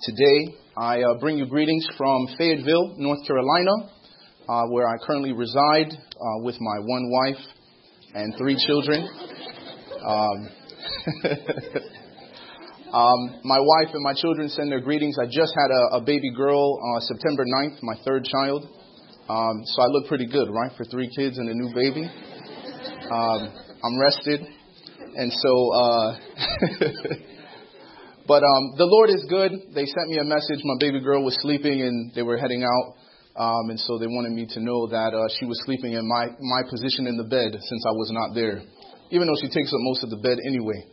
Today, I bring you greetings from Fayetteville, North Carolina, where I currently reside with my one wife and 3 children. My wife and my children send their greetings. I just had a baby girl September 9th, my 3rd child. So I look pretty good, right, for 3 kids and a new baby. I'm rested. And so... But the Lord is good. They sent me a message. My baby girl was sleeping and they were heading out. And so they wanted me to know that she was sleeping in my position in the bed since I was not there, even though she takes up most of the bed anyway.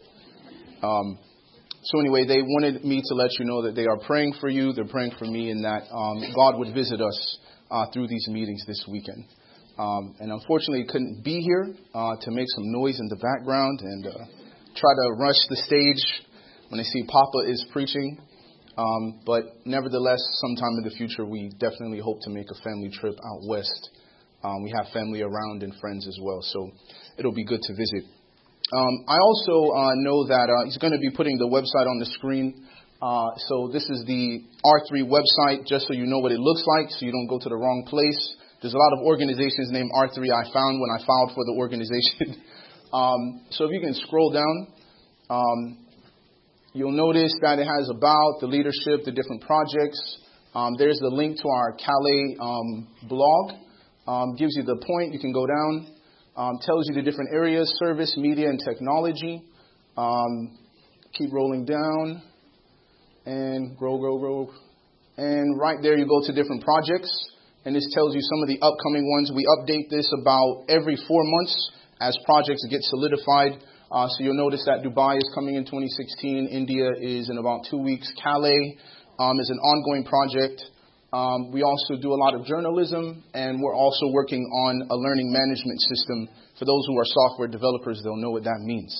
So anyway, they wanted me to let you know that they are praying for you. They're praying for me, and that God would visit us through these meetings this weekend. And unfortunately, couldn't be here to make some noise in the background and try to rush the stage when they see Papa is preaching. But nevertheless, sometime in the future, we definitely hope to make a family trip out west. We have family around and friends as well, so it'll be good to visit. I also know that he's going to be putting the website on the screen. So this is the R3 website, just so you know what it looks like, so you don't go to the wrong place. There's a lot of organizations named R3 I found when I filed for the organization. So if you can scroll down, you'll notice that it has about the leadership, the different projects. There's the link to our Calais blog. Gives you the point. You can go down. Tells you the different areas: service, media, and technology. Keep rolling down. And grow. And right there you go to different projects. And this tells you some of the upcoming ones. We update this about every 4 months as projects get solidified. So you'll notice that Dubai is coming in 2016. India is in about 2 weeks. Calais is an ongoing project. We also do a lot of journalism, and we're also working on a learning management system. For those who are software developers, they'll know what that means.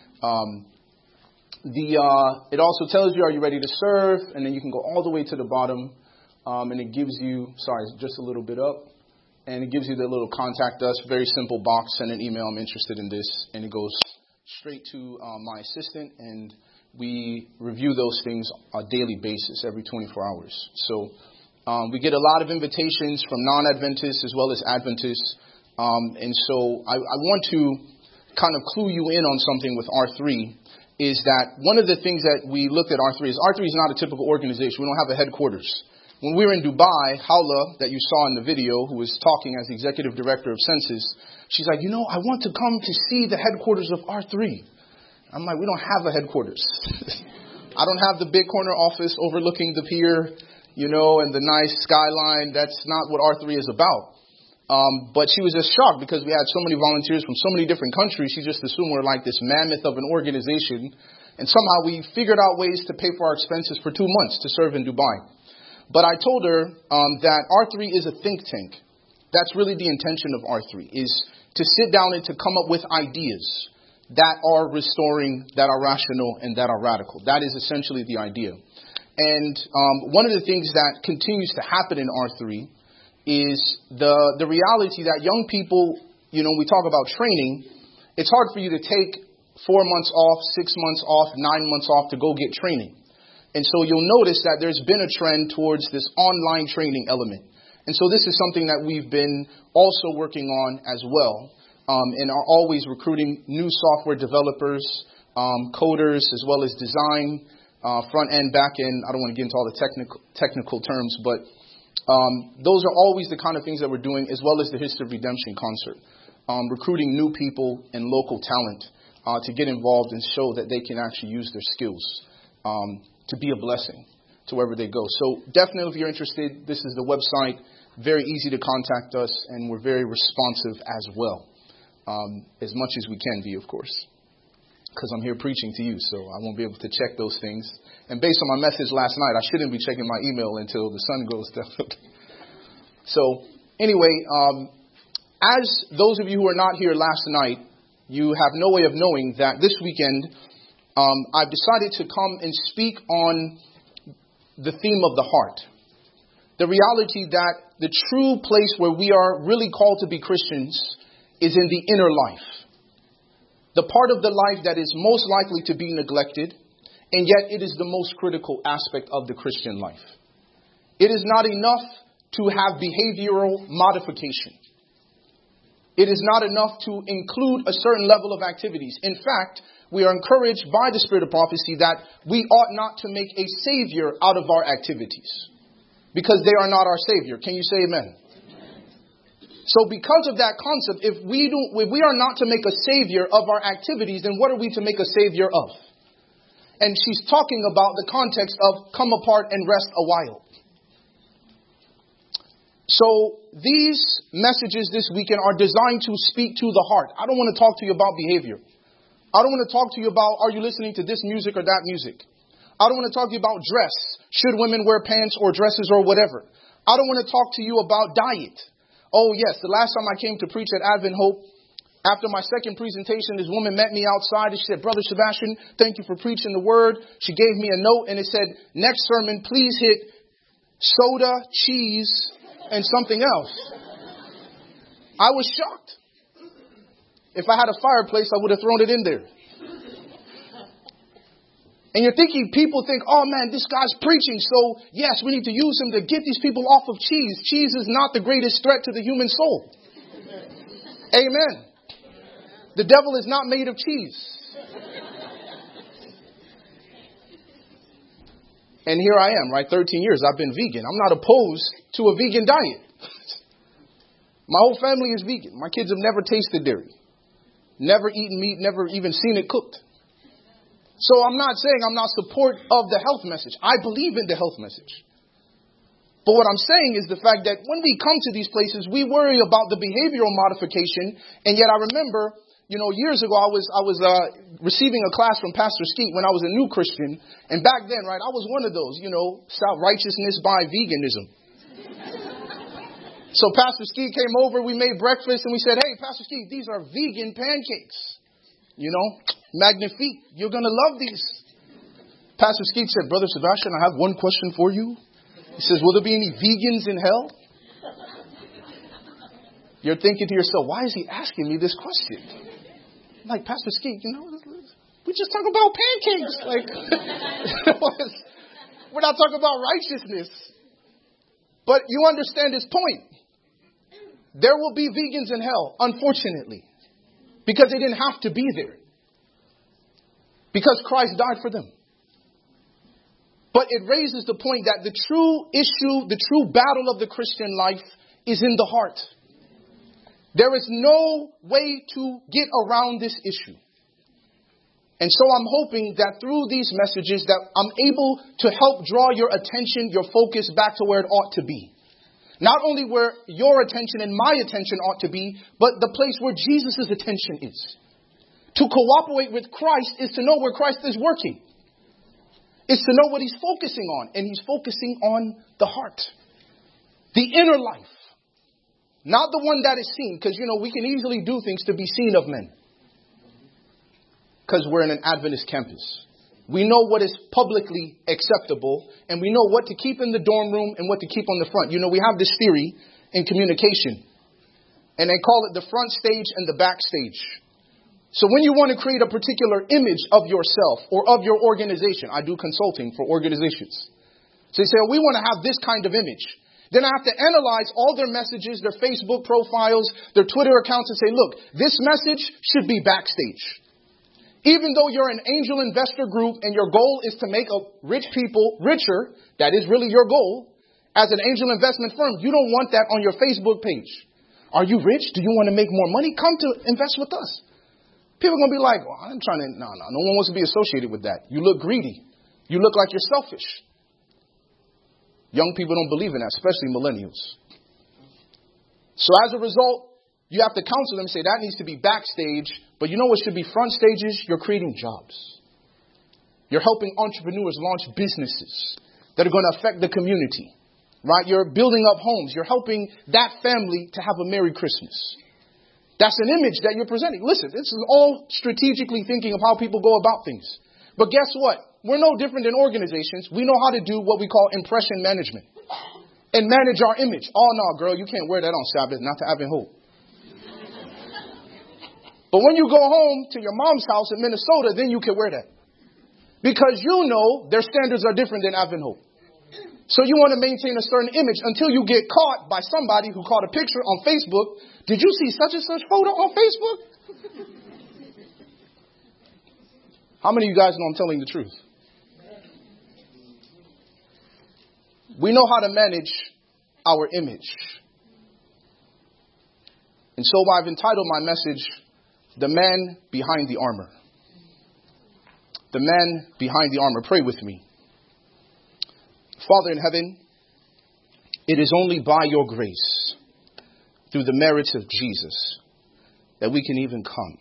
It also tells you, are you ready to serve? And then you can go all the way to the bottom, and it gives you, just a little bit up. And it gives you the little contact us, very simple box, send an email, I'm interested in this, and it goes straight to my assistant, and we review those things on a daily basis, every 24 hours. So we get a lot of invitations from non-Adventists as well as Adventists. And so I want to kind of clue you in on something with R3, is that one of the things that we looked at R3 is not a typical organization. We don't have a headquarters. When we were in Dubai, Hawla, that you saw in the video, who was talking as the executive director of Census, she's like, I want to come to see the headquarters of R3. I'm like, we don't have a headquarters. I don't have the big corner office overlooking the pier, and the nice skyline. That's not what R3 is about. But she was just shocked because we had so many volunteers from so many different countries. She just assumed we're like this mammoth of an organization. And somehow we figured out ways to pay for our expenses for 2 months to serve in Dubai. But I told her that R3 is a think tank. That's really the intention of R3, is to sit down and to come up with ideas that are restoring, that are rational, and that are radical. That is essentially the idea. And one of the things that continues to happen in R3 is the reality that young people, we talk about training. It's hard for you to take 4 months off, 6 months off, 9 months off to go get training. And so you'll notice that there's been a trend towards this online training element. And so this is something that we've been also working on as well, and are always recruiting new software developers, coders, as well as design, front end, back end. I don't want to get into all the technical terms, but those are always the kind of things that we're doing, as well as the History of Redemption concert, recruiting new people and local talent to get involved and show that they can actually use their skills to be a blessing to wherever they go. So definitely, if you're interested, this is the website. Very easy to contact us, and we're very responsive as well, as much as we can be, of course, because I'm here preaching to you, so I won't be able to check those things. And based on my message last night, I shouldn't be checking my email until the sun goes down. So anyway, as those of you who were not here last night, you have no way of knowing that this weekend I've decided to come and speak on the theme of the heart. The reality that the true place where we are really called to be Christians is in the inner life. The part of the life that is most likely to be neglected And yet it is the most critical aspect of the Christian life. It is not enough to have behavioral modification. It is not enough to include a certain level of activities. In fact, we are encouraged by the spirit of prophecy that we ought not to make a savior out of our activities, because they are not our savior. Can you say amen? So because of that concept, if we are not to make a savior of our activities, then what are we to make a savior of? And she's talking about the context of come apart and rest a while. So these messages this weekend are designed to speak to the heart. I don't want to talk to you about behavior. I don't want to talk to you about, are you listening to this music or that music? I don't want to talk to you about dress. Should women wear pants or dresses or whatever? I don't want to talk to you about diet. Oh, yes, the last time I came to preach at Advent Hope, after my second presentation, this woman met me outside and she said, Brother Sebastian, thank you for preaching the word. She gave me a note and it said, next sermon, please hit soda, cheese, and something else. I was shocked. If I had a fireplace, I would have thrown it in there. And you're thinking, people think, oh man, this guy's preaching. So yes, we need to use him to get these people off of cheese. Cheese is not the greatest threat to the human soul. Amen. The devil is not made of cheese. And here I am, right? 13 years I've been vegan. I'm not opposed to a vegan diet. My whole family is vegan. My kids have never tasted dairy. Never eaten meat, never even seen it cooked. So I'm not saying I'm not support of the health message. I believe in the health message. But what I'm saying is the fact that when we come to these places, we worry about the behavioral modification. And yet I remember, years ago I was receiving a class from Pastor Skeet when I was a new Christian. And back then, right, I was one of those, self-righteousness by veganism. So Pastor Skeet came over, we made breakfast, and we said, hey, Pastor Skeet, these are vegan pancakes. Magnifique. You're going to love these. Pastor Skeet said, Brother Sebastian, I have one question for you. He says, will there be any vegans in hell? You're thinking to yourself, why is he asking me this question? I'm like, Pastor Skeet, we just talk about pancakes. We're not talking about righteousness. But you understand his point. There will be vegans in hell, unfortunately, because they didn't have to be there. Because Christ died for them. But it raises the point that the true issue, the true battle of the Christian life is in the heart. There is no way to get around this issue. And so I'm hoping that through these messages that I'm able to help draw your attention, your focus back to where it ought to be. Not only where your attention and my attention ought to be, but the place where Jesus' attention is. To cooperate with Christ is to know where Christ is working. It's to know what he's focusing on. And he's focusing on the heart. The inner life. Not the one that is seen. Because, we can easily do things to be seen of men. Because we're in an Adventist campus. We know what is publicly acceptable, and we know what to keep in the dorm room and what to keep on the front. We have this theory in communication, and they call it the front stage and the back stage. So when you want to create a particular image of yourself or of your organization, I do consulting for organizations. So they say, we want to have this kind of image. Then I have to analyze all their messages, their Facebook profiles, their Twitter accounts, and say, look, this message should be backstage. Even though you're an angel investor group and your goal is to make rich people richer, that is really your goal. As an angel investment firm, you don't want that on your Facebook page. Are you rich? Do you want to make more money? Come to invest with us. People are going to be like, no one wants to be associated with that. You look greedy. You look like you're selfish. Young people don't believe in that, especially millennials. So as a result, you have to counsel them and say that needs to be backstage. But you know what should be front stages? You're creating jobs. You're helping entrepreneurs launch businesses that are going to affect the community. Right? You're building up homes. You're helping that family to have a Merry Christmas. That's an image that you're presenting. Listen, this is all strategically thinking of how people go about things. But guess what? We're no different than organizations. We know how to do what we call impression management and manage our image. Oh, no, girl, you can't wear that on Sabbath, not to Advent Hope. But when you go home to your mom's house in Minnesota, then you can wear that. because you know their standards are different than Ivanhoe. So you want to maintain a certain image until you get caught by somebody who caught a picture on Facebook. Did you see such and such photo on Facebook? How many of you guys know I'm telling the truth? We know how to manage our image. And so I've entitled my message, The Man Behind the Armor. The Man Behind the Armor. Pray with me. Father in heaven, it is only by your grace, through the merits of Jesus, that we can even come.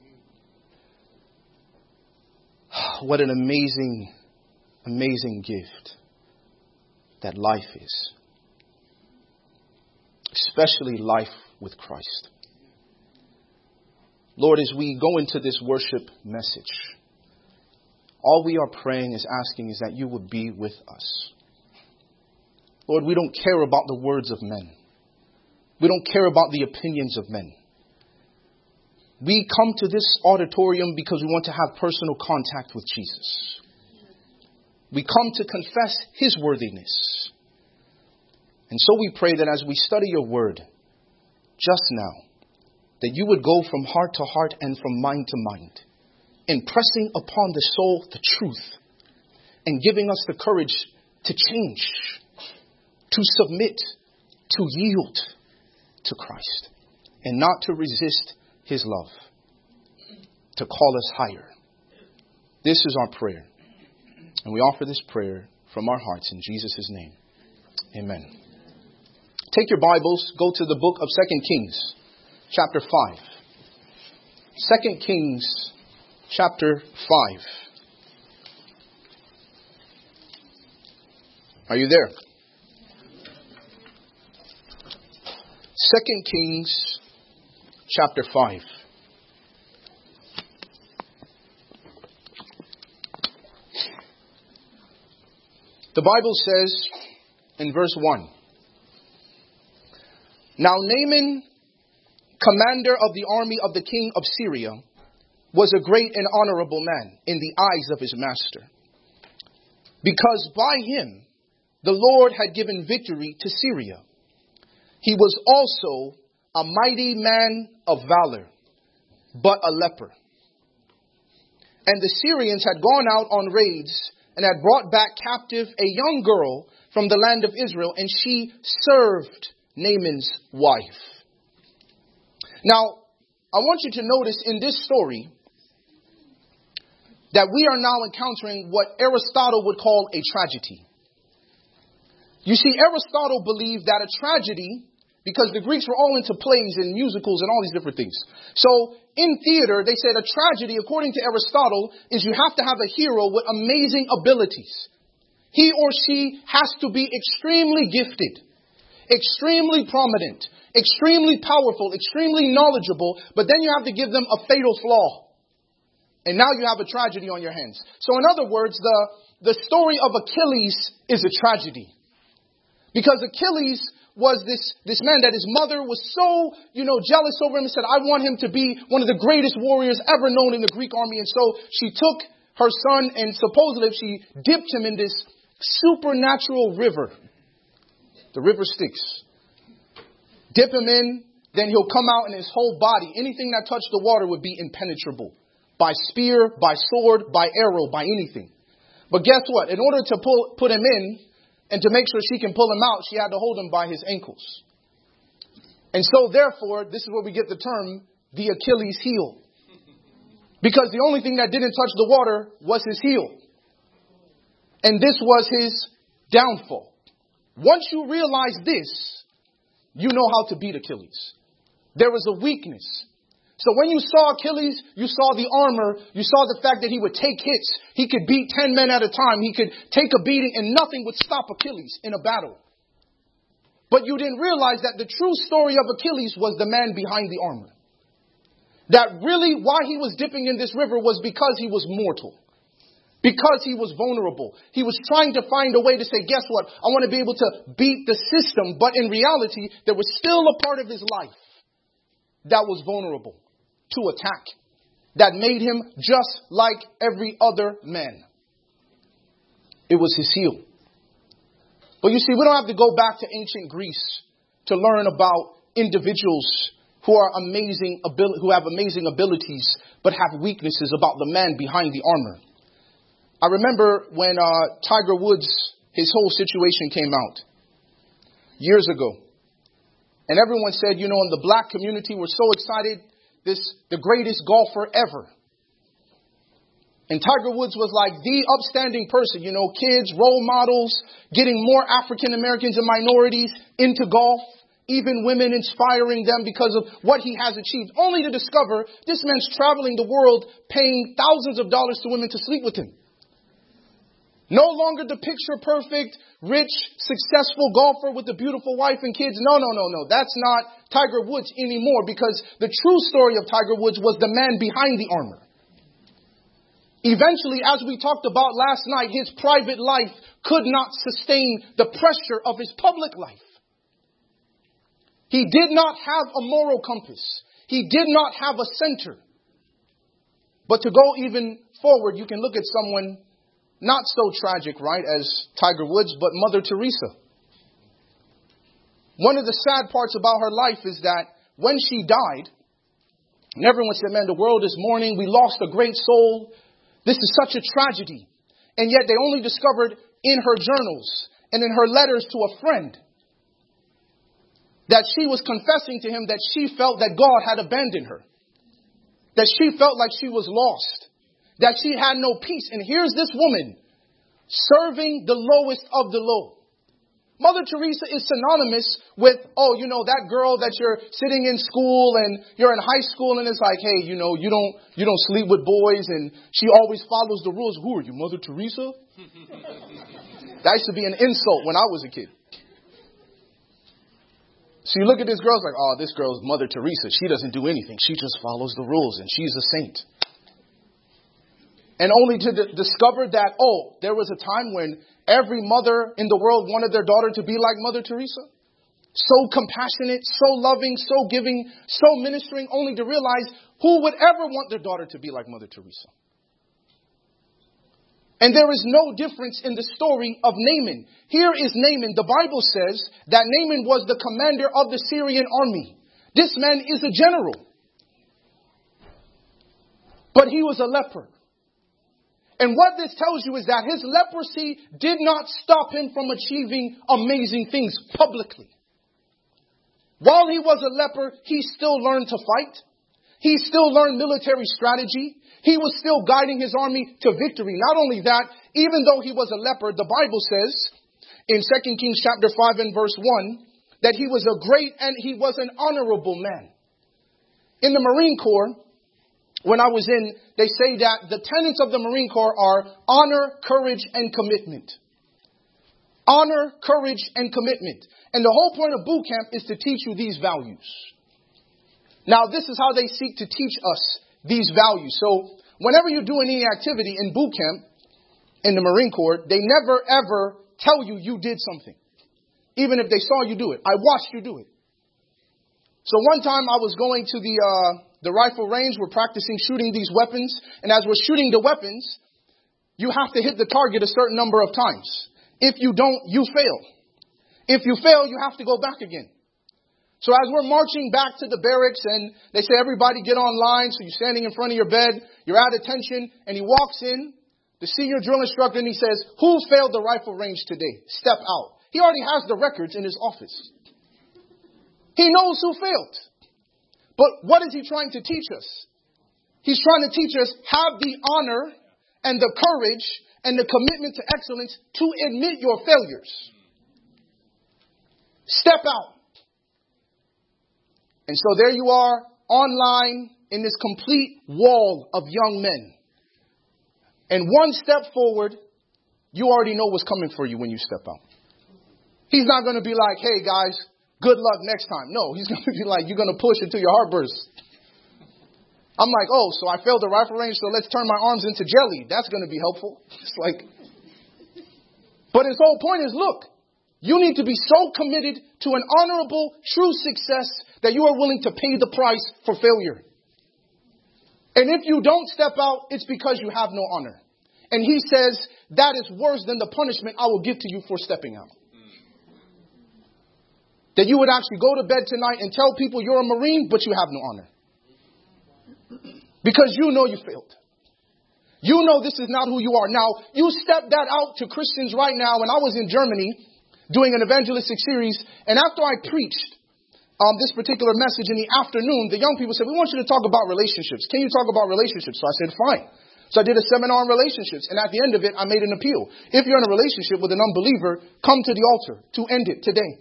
What an amazing, amazing gift that life is. Especially life with Christ. Lord, as we go into this worship message, all we are praying is asking is that you would be with us. Lord, we don't care about the words of men. We don't care about the opinions of men. We come to this auditorium because we want to have personal contact with Jesus. We come to confess his worthiness. And so we pray that as we study your word just now, that you would go from heart to heart and from mind to mind, impressing upon the soul the truth and giving us the courage to change, to submit, to yield to Christ and not to resist his love, to call us higher. This is our prayer. And we offer this prayer from our hearts in Jesus' name. Amen. Take your Bibles, go to the book of 2 Kings, chapter 5. 2 Kings, chapter 5. Are you there? 2 Kings, chapter 5. The Bible says in verse 1, Now Naaman, commander of the army of the king of Syria, was a great and honorable man in the eyes of his master, because by him the Lord had given victory to Syria. He was also a mighty man of valor, but a leper. And the Syrians had gone out on raids and had brought back captive a young girl from the land of Israel, and she served Naaman's wife. Now, I want you to notice in this story that we are now encountering what Aristotle would call a tragedy. You see, Aristotle believed that a tragedy, because the Greeks were all into plays and musicals and all these different things. So in theater, they said a tragedy, according to Aristotle, is you have to have a hero with amazing abilities. He or she has to be extremely gifted, extremely prominent, extremely powerful, extremely knowledgeable, but then you have to give them a fatal flaw. And now you have a tragedy on your hands. So in other words, the story of Achilles is a tragedy. Because Achilles was this man that his mother was so, jealous over him and said, I want him to be one of the greatest warriors ever known in the Greek army. And so she took her son and supposedly she dipped him in this supernatural river. The river Styx. Dip him in, then he'll come out and his whole body, anything that touched the water would be impenetrable. By spear, by sword, by arrow, by anything. But guess what? In order to put him in, and to make sure she can pull him out, she had to hold him by his ankles. And so, therefore, this is where we get the term, the Achilles heel. Because the only thing that didn't touch the water was his heel. And this was his downfall. Once you realize this, you know how to beat Achilles. There was a weakness. So when you saw Achilles, you saw the armor, you saw the fact that he would take hits. He could beat 10 men at a time. He could take a beating and nothing would stop Achilles in a battle. But you didn't realize that the true story of Achilles was the man behind the armor. That really why he was dipping in this river was because he was mortal. Because he was vulnerable. He was trying to find a way to say, guess what? I want to be able to beat the system. But in reality, there was still a part of his life that was vulnerable to attack, that made him just like every other man. It was his heel. But you see, we don't have to go back to ancient Greece to learn about individuals who are amazing, who have amazing abilities, but have weaknesses about the man behind the armor. I remember when Tiger Woods, his whole situation came out years ago. And everyone said, in the black community, we're so excited. The greatest golfer ever. And Tiger Woods was like the upstanding person, kids, role models, getting more African Americans and minorities into golf, even women, inspiring them because of what he has achieved, only to discover this man's traveling the world, paying thousands of dollars to women to sleep with him. No longer the picture perfect, rich, successful golfer with a beautiful wife and kids. No. That's not Tiger Woods anymore, because the true story of Tiger Woods was the man behind the armor. Eventually, as we talked about last night, his private life could not sustain the pressure of his public life. He did not have a moral compass. He did not have a center. But to go even forward, you can look at someone not so tragic, right, as Tiger Woods, but Mother Teresa. One of the sad parts about her life is that when she died, and everyone said, man, the world is mourning. We lost a great soul. This is such a tragedy. And yet they only discovered in her journals and in her letters to a friend that she was confessing to him that she felt that God had abandoned her. That she felt like she was lost. That she had no peace. And here's this woman serving the lowest of the low. Mother Teresa is synonymous with, that girl that you're sitting in school and you're in high school and it's like, hey, you don't sleep with boys and she always follows the rules. Who are you, Mother Teresa? That used to be an insult when I was a kid. So you look at this girl, it's like, oh, this girl's Mother Teresa. She doesn't do anything. She just follows the rules and she's a saint. And only to discover that, there was a time when every mother in the world wanted their daughter to be like Mother Teresa. So compassionate, so loving, so giving, so ministering, only to realize who would ever want their daughter to be like Mother Teresa. And there is no difference in the story of Naaman. Here is Naaman. The Bible says that Naaman was the commander of the Syrian army. This man is a general. But he was a leper. And what this tells you is that his leprosy did not stop him from achieving amazing things publicly. While he was a leper, he still learned to fight. He still learned military strategy. He was still guiding his army to victory. Not only that, even though he was a leper, the Bible says in 2 Kings chapter 5 and verse 1 that he was a great and he was an honorable man. In the Marine Corps, when I was in, they say that the tenets of the Marine Corps are honor, courage, and commitment. Honor, courage, and commitment. And the whole point of boot camp is to teach you these values. Now, this is how they seek to teach us these values. So, whenever you're doing any activity in boot camp, in the Marine Corps, they never ever tell you you did something. Even if they saw you do it. I watched you do it. So one time I was going to the rifle range. We're practicing shooting these weapons. And as we're shooting the weapons, you have to hit the target a certain number of times. If you don't, you fail. If you fail, you have to go back again. So as we're marching back to the barracks and they say, everybody get on line. So you're standing in front of your bed. You're at attention. And he walks in, the senior drill instructor, and he says, who failed the rifle range today? Step out. He already has the records in his office. He knows who failed. But what is he trying to teach us? He's trying to teach us have the honor and the courage and the commitment to excellence to admit your failures. Step out. And so there you are online in this complete wall of young men. And one step forward, you already know what's coming for you when you step out. He's not going to be like, hey guys, good luck next time. No, he's going to be like, you're going to push until your heart bursts. I'm like, oh, so I failed the rifle range, so let's turn my arms into jelly. That's going to be helpful. It's like, but his whole point is, look, you need to be so committed to an honorable, true success that you are willing to pay the price for failure. And if you don't step out, it's because you have no honor. And he says that is worse than the punishment I will give to you for stepping out. That you would actually go to bed tonight and tell people you're a Marine, but you have no honor. Because you know you failed. You know this is not who you are. Now, you step that out to Christians right now. When I was in Germany doing an evangelistic series, and after I preached this particular message in the afternoon, the young people said, we want you to talk about relationships. Can you talk about relationships? So I said, fine. So I did a seminar on relationships, and at the end of it, I made an appeal. If you're in a relationship with an unbeliever, come to the altar to end it today.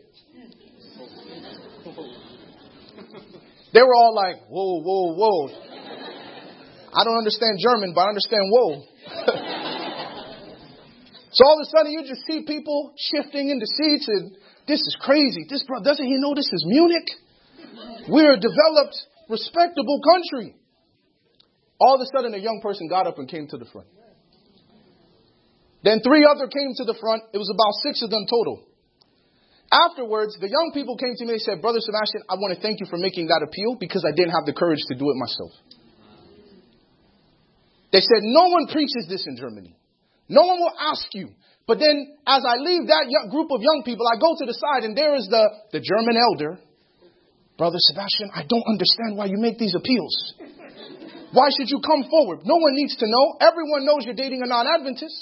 They were all like, whoa, whoa, whoa. I don't understand German, but I understand whoa. So all of a sudden, you just see people shifting into seats, and this is crazy. This brother, doesn't he know this is Munich? We're a developed, respectable country. All of a sudden, a young person got up and came to the front. Then 3 others came to the front. It was about 6 of them total. Afterwards, the young people came to me and said, Brother Sebastian, I want to thank you for making that appeal because I didn't have the courage to do it myself. They said, no one preaches this in Germany. No one will ask you. But then as I leave that group of young people, I go to the side and there is the German elder. Brother Sebastian, I don't understand why you make these appeals. Why should you come forward? No one needs to know. Everyone knows you're dating a non-Adventist.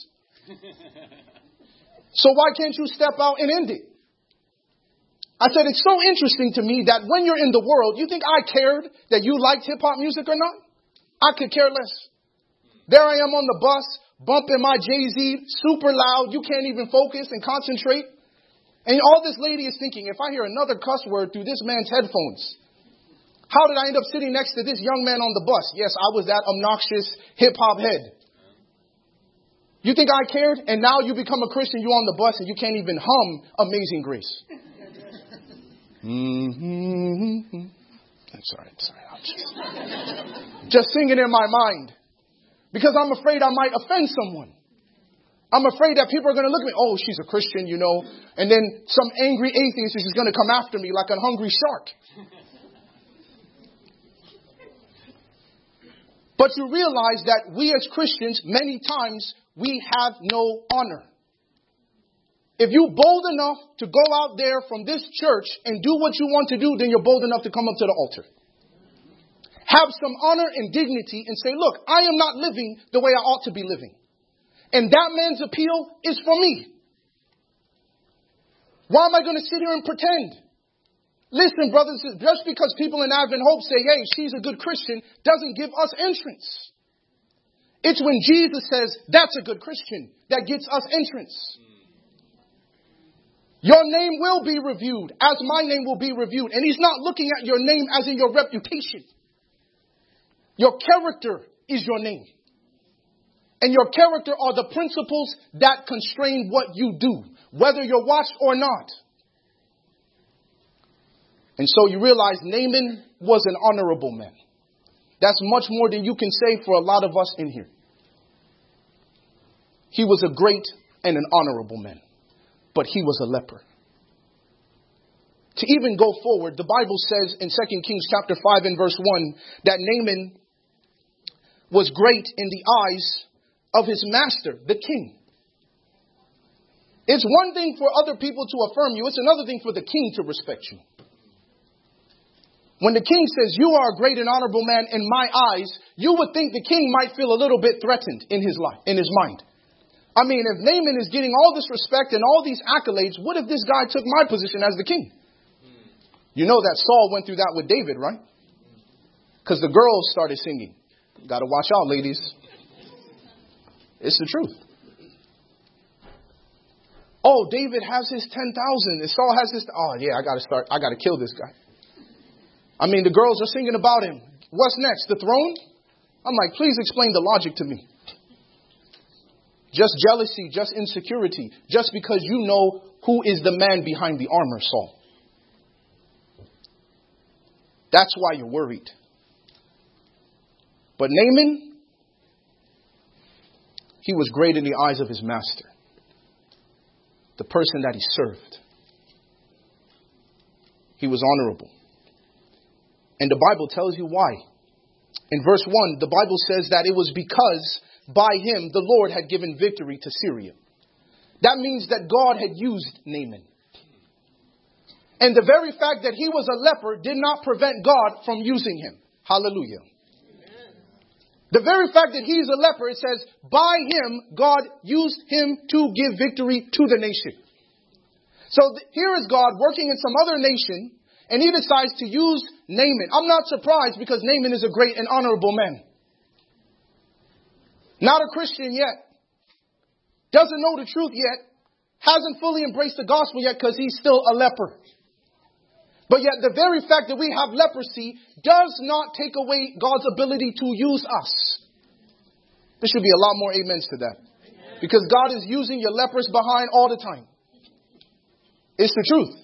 So why can't you step out and end it? I said, it's so interesting to me that when you're in the world, you think I cared that you liked hip-hop music or not? I could care less. There I am on the bus, bumping my Jay-Z, super loud. You can't even focus and concentrate. And all this lady is thinking, if I hear another cuss word through this man's headphones, how did I end up sitting next to this young man on the bus? Yes, I was that obnoxious hip-hop head. You think I cared? And now you become a Christian, you're on the bus, and you can't even hum Amazing Grace. Mm-hmm. Sorry. I'm just singing in my mind. Because I'm afraid I might offend someone. I'm afraid that people are going to look at me, oh, she's a Christian, you know. And then some angry atheist is just going to come after me like a hungry shark. But you realize that we as Christians, many times, we have no honor. If you're bold enough to go out there from this church and do what you want to do, then you're bold enough to come up to the altar. Have some honor and dignity and say, look, I am not living the way I ought to be living. And that man's appeal is for me. Why am I going to sit here and pretend? Listen, brothers, just because people in Advent Hope say, hey, she's a good Christian, doesn't give us entrance. It's when Jesus says, that's a good Christian, that gets us entrance. Your name will be reviewed as my name will be reviewed. And he's not looking at your name as in your reputation. Your character is your name. And your character are the principles that constrain what you do, whether you're watched or not. And so you realize Naaman was an honorable man. That's much more than you can say for a lot of us in here. He was a great and an honorable man. But he was a leper. To even go forward, the Bible says in 2 Kings chapter 5 and verse 1 that Naaman was great in the eyes of his master, the king. It's one thing for other people to affirm you. It's another thing for the king to respect you. When the king says, you are a great and honorable man in my eyes, you would think the king might feel a little bit threatened in his life, in his mind. I mean, if Naaman is getting all this respect and all these accolades, what if this guy took my position as the king? You know that Saul went through that with David, right? Because the girls started singing. Got to watch out, ladies. It's the truth. Oh, David has his 10,000 and Saul has his... Oh, yeah, I got to kill this guy. I mean, the girls are singing about him. What's next? The throne? I'm like, please explain the logic to me. Just jealousy, just insecurity, just because you know who is the man behind the armor, Saul. That's why you're worried. But Naaman, he was great in the eyes of his master, the person that he served. He was honorable. And the Bible tells you why. In verse 1, the Bible says that it was because by him the Lord had given victory to Syria. That means that God had used Naaman. And the very fact that he was a leper did not prevent God from using him. Hallelujah. The very fact that he's a leper, it says, by him, God used him to give victory to the nation. So here is God working in some other nation, and he decides to use Naaman. I'm not surprised because Naaman is a great and honorable man. Not a Christian yet. Doesn't know the truth yet. Hasn't fully embraced the gospel yet because he's still a leper. But yet the very fact that we have leprosy does not take away God's ability to use us. There should be a lot more amens to that. Because God is using your lepers behind all the time. It's the truth.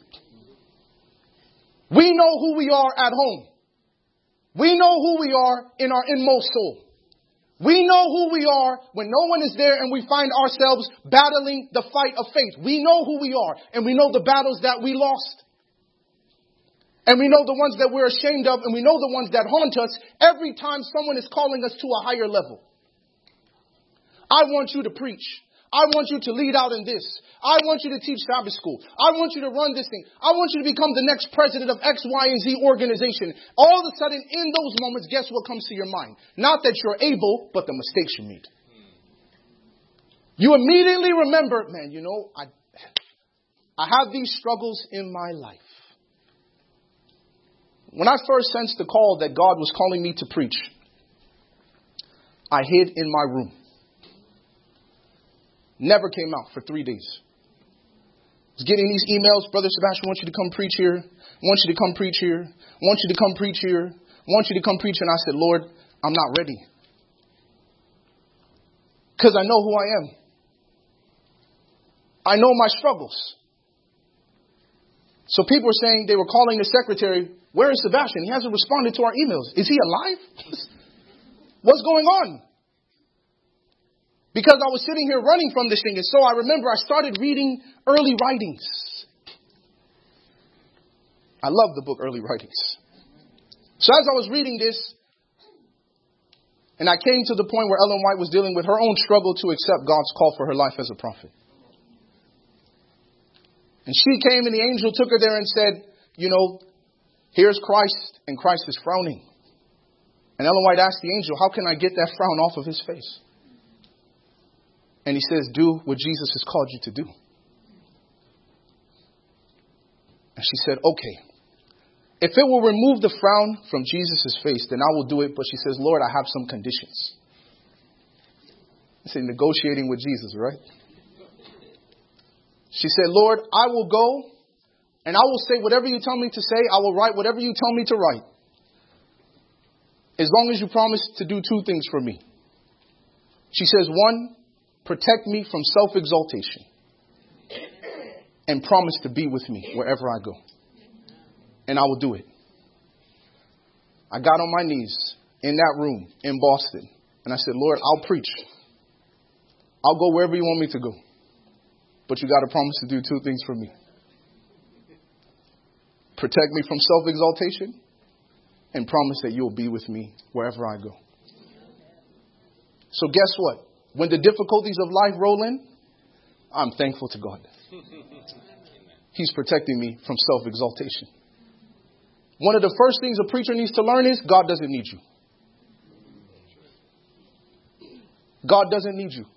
We know who we are at home. We know who we are in our inmost soul. We know who we are when no one is there and we find ourselves battling the fight of faith. We know who we are and we know the battles that we lost. And we know the ones that we're ashamed of, and we know the ones that haunt us every time someone is calling us to a higher level. I want you to preach. I want you to lead out in this. I want you to teach Sabbath school. I want you to run this thing. I want you to become the next president of X, Y, and Z organization. All of a sudden, in those moments, guess what comes to your mind? Not that you're able, but the mistakes you made. You immediately remember, man, I have these struggles in my life. When I first sensed the call that God was calling me to preach, I hid in my room. Never came out for 3 days. I was getting these emails, Brother Sebastian, I want you to come preach here. I want you to come preach here. I want you to come preach here. I want you to come preach. And I said, Lord, I'm not ready. Because I know who I am. I know my struggles. So people were saying, they were calling the secretary, where is Sebastian? He hasn't responded to our emails. Is he alive? What's going on? Because I was sitting here running from this thing. And so I remember I started reading early writings. I love the book Early Writings. So as I was reading this, and I came to the point where Ellen White was dealing with her own struggle to accept God's call for her life as a prophet. And she came and the angel took her there and said, here's Christ and Christ is frowning. And Ellen White asked the angel, how can I get that frown off of his face? And he says, do what Jesus has called you to do. And she said, okay. If it will remove the frown from Jesus' face, then I will do it. But she says, Lord, I have some conditions. I say negotiating with Jesus, right? She said, Lord, I will go and I will say whatever you tell me to say. I will write whatever you tell me to write. As long as you promise to do two things for me. She says, one, protect me from self-exaltation and promise to be with me wherever I go. And I will do it. I got on my knees in that room in Boston and I said, Lord, I'll preach. I'll go wherever you want me to go. But you got to promise to do two things for me. Protect me from self-exaltation and promise that you'll be with me wherever I go. So guess what? When the difficulties of life roll in, I'm thankful to God. He's protecting me from self-exaltation. One of the first things a preacher needs to learn is God doesn't need you. God doesn't need you.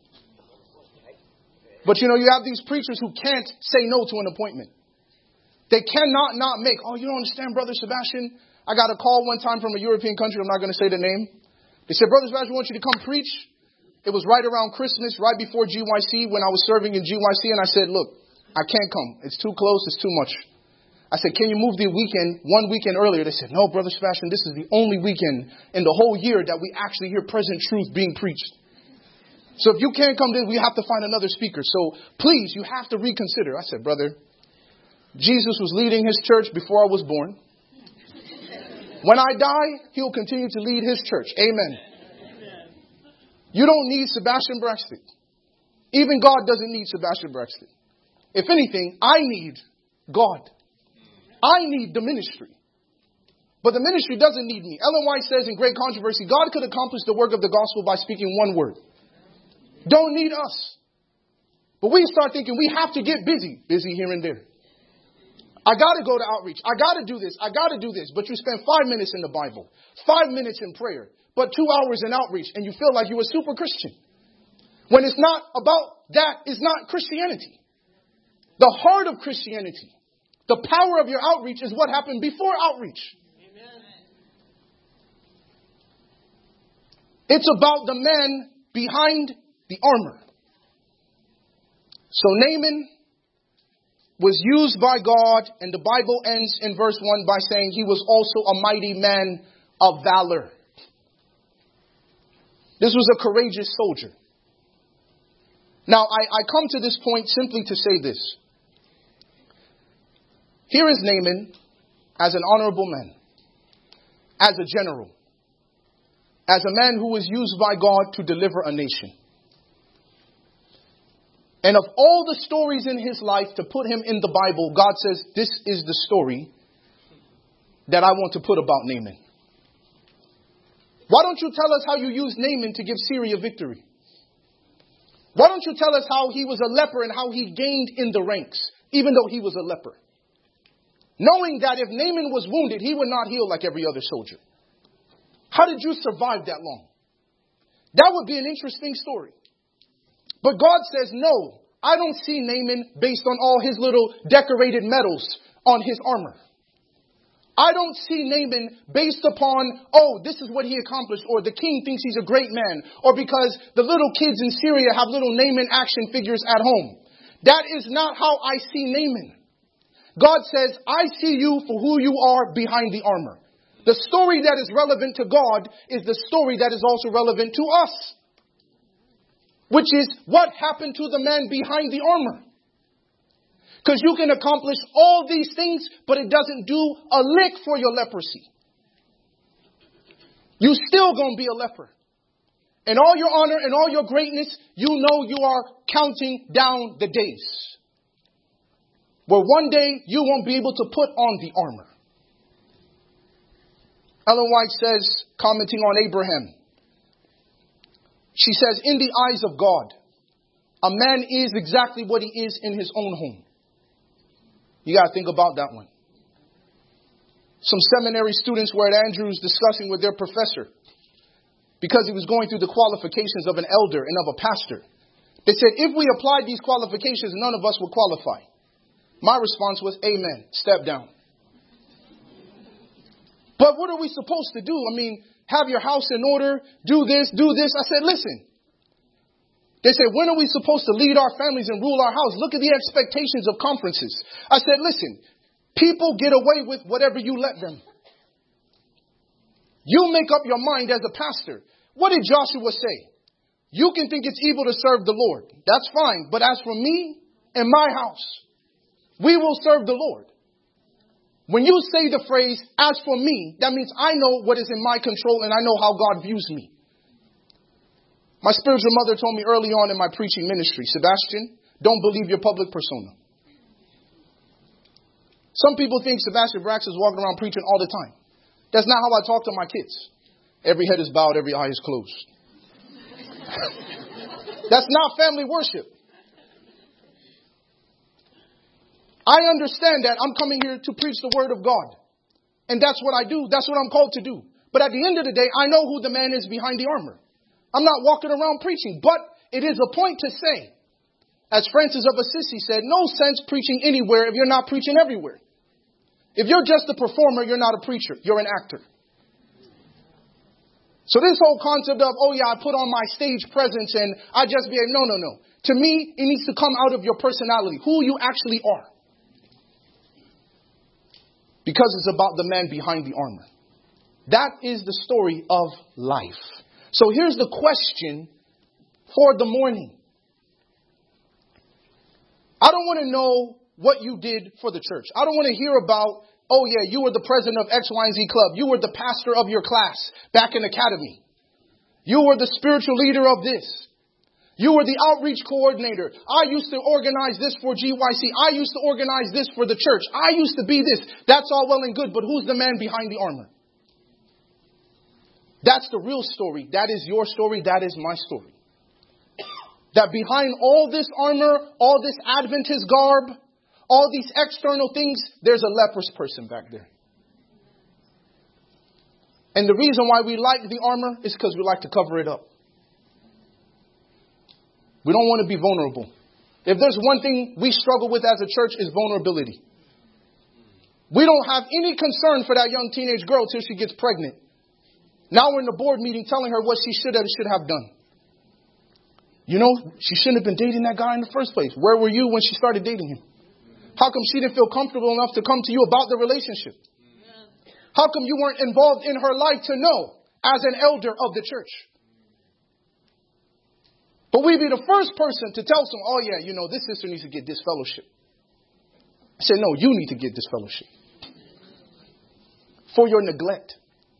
But you have these preachers who can't say no to an appointment. They cannot not make, you don't understand, Brother Sebastian. I got a call one time from a European country. I'm not going to say the name. They said, Brother Sebastian, I want you to come preach. It was right around Christmas, right before GYC, when I was serving in GYC. And I said, look, I can't come. It's too close. It's too much. I said, can you move the weekend, one weekend earlier? They said, no, Brother Sebastian, this is the only weekend in the whole year that we actually hear present truth being preached. So if you can't come, then we have to find another speaker. So please, you have to reconsider. I said, brother, Jesus was leading his church before I was born. When I die, he'll continue to lead his church. Amen. You don't need Sebastian Braxton. Even God doesn't need Sebastian Braxton. If anything, I need God. I need the ministry. But the ministry doesn't need me. Ellen White says in Great Controversy, God could accomplish the work of the gospel by speaking one word. Don't need us. But we start thinking we have to get busy here and there. I got to go to outreach. I got to do this. I got to do this. But you spend 5 minutes in the Bible, 5 minutes in prayer, but 2 hours in outreach, and you feel like you're a super Christian. When it's not about that, it's not Christianity. The heart of Christianity, the power of your outreach is what happened before outreach. Amen. It's about the man behind the armor. So Naaman was used by God, and the Bible ends in verse 1 by saying he was also a mighty man of valor. This was a courageous soldier. Now, I come to this point simply to say this. Here is Naaman as an honorable man, as a general, as a man who was used by God to deliver a nation. And of all the stories in his life to put him in the Bible, God says, this is the story that I want to put about Naaman. Why don't you tell us how you used Naaman to give Syria victory? Why don't you tell us how he was a leper and how he gained in the ranks, even though he was a leper? Knowing that if Naaman was wounded, he would not heal like every other soldier. How did you survive that long? That would be an interesting story. But God says, no, I don't see Naaman based on all his little decorated medals on his armor. I don't see Naaman based upon, oh, this is what he accomplished, or the king thinks he's a great man, or because the little kids in Syria have little Naaman action figures at home. That is not how I see Naaman. God says, I see you for who you are behind the armor. The story that is relevant to God is the story that is also relevant to us. Which is what happened to the man behind the armor. Because you can accomplish all these things, but it doesn't do a lick for your leprosy. You still gonna be a leper. And all your honor and all your greatness, you know you are counting down the days. Where one day you won't be able to put on the armor. Ellen White says, commenting on Abraham, she says, in the eyes of God, a man is exactly what he is in his own home. You got to think about that one. Some seminary students were at Andrews discussing with their professor because he was going through the qualifications of an elder and of a pastor. They said, if we applied these qualifications, none of us would qualify. My response was, amen, step down. But what are we supposed to do? I mean, have your house in order, do this, do this. I said, listen. They said, when are we supposed to lead our families and rule our house? Look at the expectations of conferences. I said, listen, people get away with whatever you let them. You make up your mind as a pastor. What did Joshua say? You can think it's evil to serve the Lord. That's fine. But as for me and my house, we will serve the Lord. When you say the phrase, as for me, that means I know what is in my control and I know how God views me. My spiritual mother told me early on in my preaching ministry, Sebastian, don't believe your public persona. Some people think Sebastian Brax is walking around preaching all the time. That's not how I talk to my kids. Every head is bowed, every eye is closed. That's not family worship. I understand that I'm coming here to preach the word of God. And that's what I do. That's what I'm called to do. But at the end of the day, I know who the man is behind the armor. I'm not walking around preaching, but it is a point to say, as Francis of Assisi said, no sense preaching anywhere if you're not preaching everywhere. If you're just a performer, you're not a preacher. You're an actor. So this whole concept of, oh yeah, I put on my stage presence and I just be, no. To me, it needs to come out of your personality, who you actually are. Because it's about the man behind the armor. That is the story of life. So here's the question for the morning. I don't want to know what you did for the church. I don't want to hear about, oh yeah, you were the president of X, Y, and Z club. You were the pastor of your class back in academy. You were the spiritual leader of this. You were the outreach coordinator. I used to organize this for GYC. I used to organize this for the church. I used to be this. That's all well and good, but who's the man behind the armor? That's the real story. That is your story. That is my story. That behind all this armor, all this Adventist garb, all these external things, there's a leprous person back there. And the reason why we like the armor is because we like to cover it up. We don't want to be vulnerable. If there's one thing we struggle with as a church, is vulnerability. We don't have any concern for that young teenage girl till she gets pregnant. Now we're in the board meeting telling her what she should have done. You know, she shouldn't have been dating that guy in the first place. Where were you when she started dating him? How come she didn't feel comfortable enough to come to you about the relationship? How come you weren't involved in her life to know as an elder of the church? But we'd be the first person to tell someone, oh yeah, you know, this sister needs to get this fellowship. I said, no, you need to get this fellowship. For your neglect.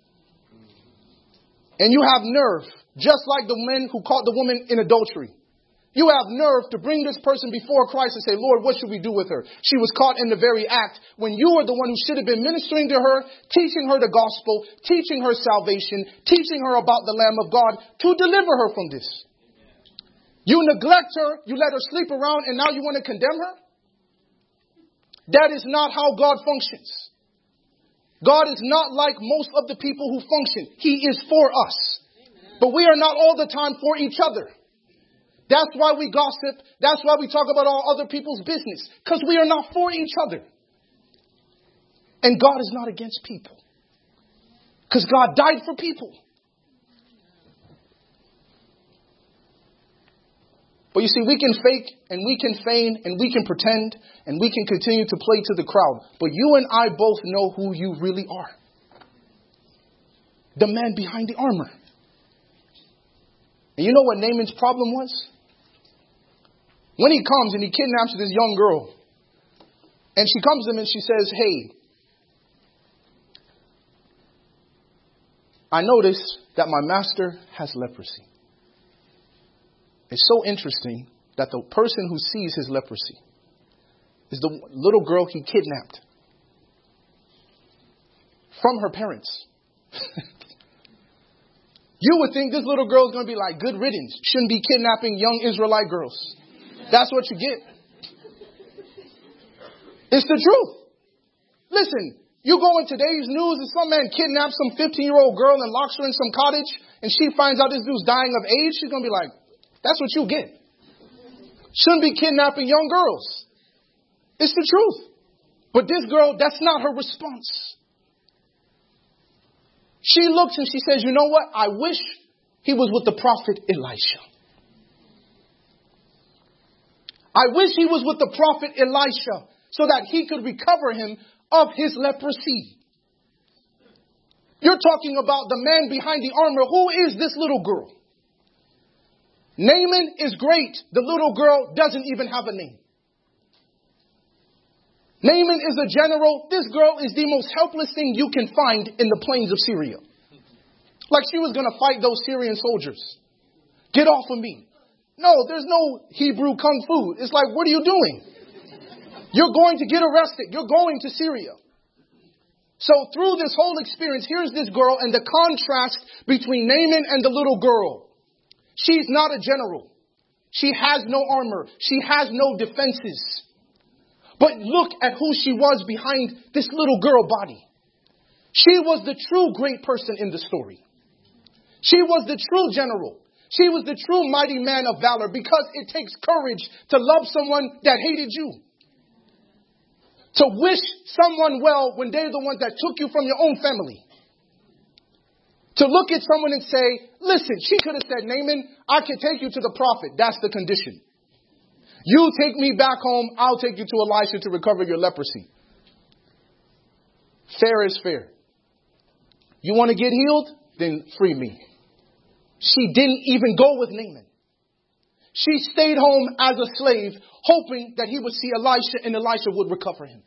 And you have nerve, just like the men who caught the woman in adultery. You have nerve to bring this person before Christ and say, Lord, what should we do with her? She was caught in the very act when you are the one who should have been ministering to her, teaching her the gospel, teaching her salvation, teaching her about the Lamb of God to deliver her from this. You neglect her, you let her sleep around, and now you want to condemn her? That is not how God functions. God is not like most of the people who function. He is for us. But we are not all the time for each other. That's why we gossip. That's why we talk about all other people's business. Because we are not for each other. And God is not against people. Because God died for people. But you see, we can fake and we can feign and we can pretend and we can continue to play to the crowd. But you and I both know who you really are. The man behind the armor. And you know what Naaman's problem was? When he comes and he kidnaps this young girl. And she comes to him and she says, hey, I notice that my master has leprosy. It's so interesting that the person who sees his leprosy is the little girl he kidnapped from her parents. You would think this little girl is going to be like, good riddance. Shouldn't be kidnapping young Israelite girls. That's what you get. It's the truth. Listen, you go in today's news and some man kidnaps some 15-year-old girl and locks her in some cottage and she finds out this dude's dying of AIDS. She's going to be like, that's what you get. Shouldn't be kidnapping young girls. It's the truth. But this girl, that's not her response. She looks and she says, you know what? I wish he was with the prophet Elisha. I wish he was with the prophet Elisha so that he could recover him of his leprosy. You're talking about the man behind the armor. Who is this little girl? Naaman is great. The little girl doesn't even have a name. Naaman is a general. This girl is the most helpless thing you can find in the plains of Syria. Like she was going to fight those Syrian soldiers. Get off of me. No, there's no Hebrew kung fu. It's like, what are you doing? You're going to get arrested. You're going to Syria. So through this whole experience, here's this girl and the contrast between Naaman and the little girl. She's not a general. She has no armor. She has no defenses. But look at who she was behind this little girl body. She was the true great person in the story. She was the true general. She was the true mighty man of valor because it takes courage to love someone that hated you. To wish someone well when they're the ones that took you from your own family. To look at someone and say, listen, she could have said, Naaman, I can take you to the prophet. That's the condition. You take me back home. I'll take you to Elisha to recover your leprosy. Fair is fair. You want to get healed? Then free me. She didn't even go with Naaman. She stayed home as a slave, hoping that he would see Elisha and Elisha would recover him.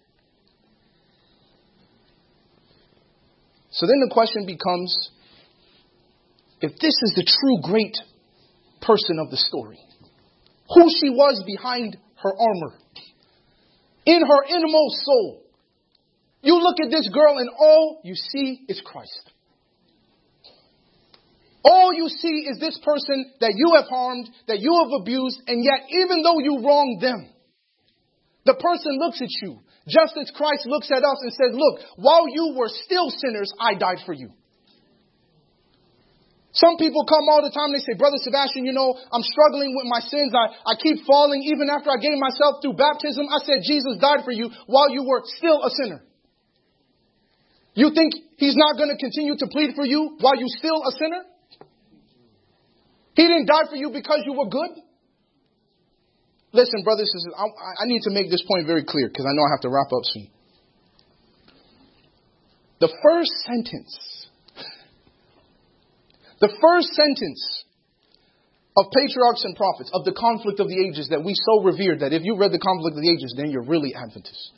So then the question becomes, if this is the true great person of the story, who she was behind her armor, in her innermost soul, you look at this girl and all you see is Christ. All you see is this person that you have harmed, that you have abused, and yet even though you wronged them, the person looks at you just as Christ looks at us and says, look, while you were still sinners, I died for you. Some people come all the time and they say, Brother Sebastian, I'm struggling with my sins. I keep falling even after I gave myself through baptism. I said, Jesus died for you while you were still a sinner. You think he's not going to continue to plead for you while you're still a sinner? He didn't die for you because you were good? Listen, brothers and sisters, I need to make this point very clear because I know I have to wrap up soon. The first sentence of Patriarchs and Prophets, of the conflict of the ages that we so revere, that if you read the conflict of the ages, then you're really Adventist.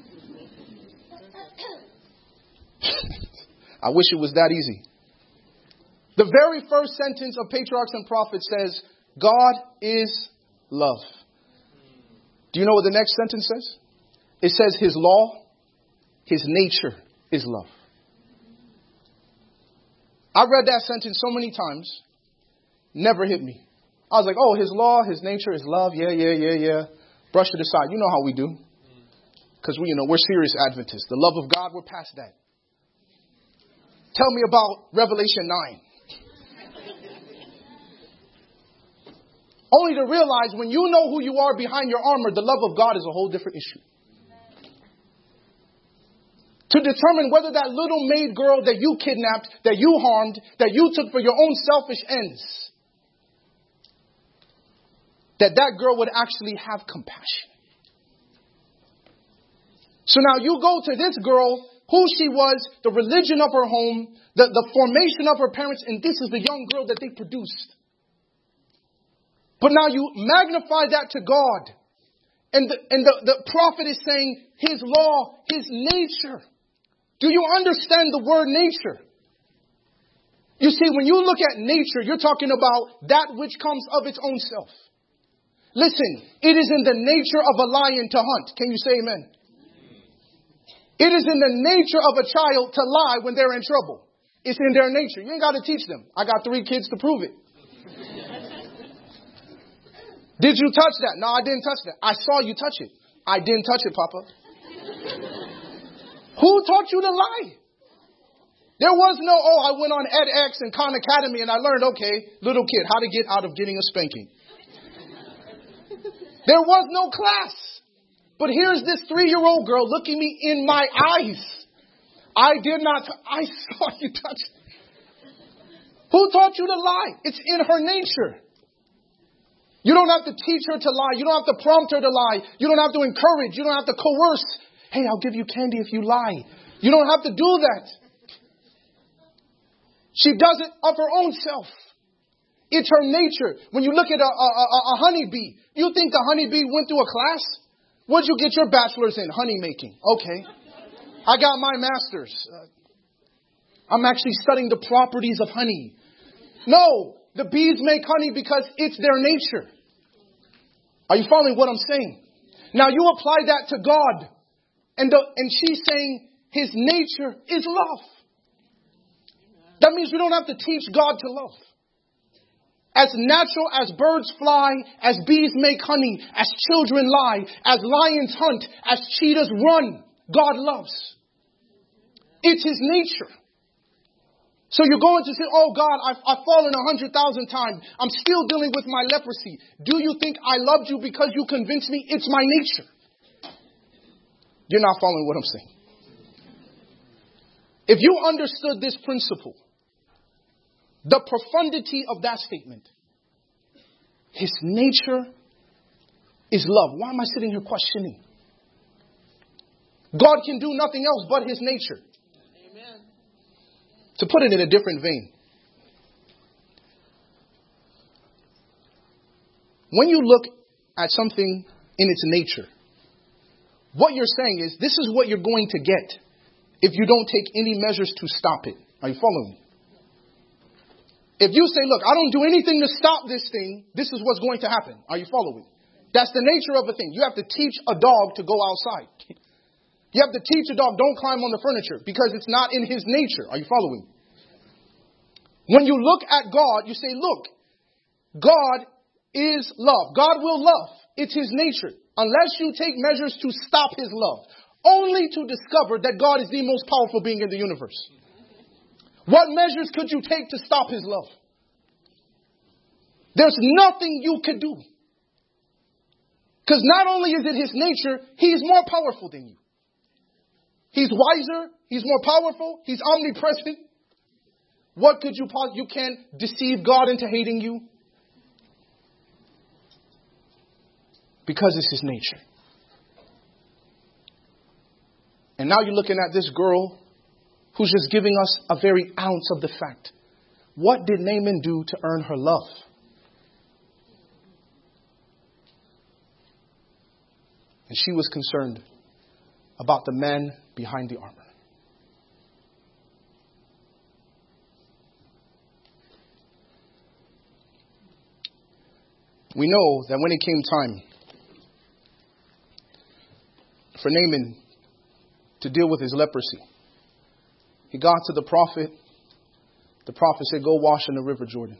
I wish it was that easy. The very first sentence of Patriarchs and Prophets says, God is love. Do you know what the next sentence says? It says his law, his nature is love. I read that sentence so many times, never hit me. I was like, oh, his law, his nature is love. Yeah. Brush it aside. You know how we do. Because we're serious Adventists. The love of God, we're past that. Tell me about Revelation 9. Only to realize when you know who you are behind your armor, the love of God is a whole different issue. To determine whether that little maid girl that you kidnapped, that you harmed, that you took for your own selfish ends, that girl would actually have compassion. So now you go to this girl, who she was, the religion of her home, the formation of her parents, and this is the young girl that they produced. But now you magnify that to God. And the prophet is saying his law, his nature. Do you understand the word nature? You see, when you look at nature, you're talking about that which comes of its own self. Listen, it is in the nature of a lion to hunt. Can you say amen? It is in the nature of a child to lie when they're in trouble. It's in their nature. You ain't got to teach them. I got 3 kids to prove it. Did you touch that? No, I didn't touch that. I saw you touch it. I didn't touch it, Papa. Who taught you to lie? There was no, I went on edX and Khan Academy and I learned, little kid, how to get out of getting a spanking. There was no class. But here's this 3-year-old girl looking me in my eyes. I saw you touch it. Who taught you to lie? It's in her nature. You don't have to teach her to lie. You don't have to prompt her to lie. You don't have to encourage. You don't have to coerce. Hey, I'll give you candy if you lie. You don't have to do that. She does it of her own self. It's her nature. When you look at a honeybee, you think the honeybee went through a class? What'd you get your bachelor's in? Honey making. Okay. I got my master's. I'm actually studying the properties of honey. No, the bees make honey because it's their nature. Are you following what I'm saying? Now you apply that to God. And she's saying his nature is love. That means we don't have to teach God to love. As natural as birds fly, as bees make honey, as children lie, as lions hunt, as cheetahs run, God loves. It's his nature. So you're going to say, oh God, I've fallen 100,000 times. I'm still dealing with my leprosy. Do you think I loved you because you convinced me? It's my nature. You're not following what I'm saying. If you understood this principle, the profundity of that statement, his nature is love. Why am I sitting here questioning? God can do nothing else but his nature. Amen. To put it in a different vein, when you look at something in its nature, what you're saying is, this is what you're going to get if you don't take any measures to stop it. Are you following me? If you say, look, I don't do anything to stop this thing, this is what's going to happen. Are you following? That's the nature of a thing. You have to teach a dog to go outside. You have to teach a dog, don't climb on the furniture, because it's not in his nature. Are you following? When you look at God, you say, look, God is love. God will love. It's his nature. Unless you take measures to stop his love, only to discover that God is the most powerful being in the universe. What measures could you take to stop his love? There's nothing you could do. Because not only is it his nature, he's more powerful than you. He's wiser. He's more powerful. He's omnipresent. What could you possibly... You can't deceive God into hating you. Because it's his nature. And now you're looking at this girl who's just giving us a very ounce of the fact. What did Naaman do to earn her love? And she was concerned about the man behind the armor. We know that when it came time for Naaman to deal with his leprosy, he got to the prophet. The prophet said, go wash in the river Jordan.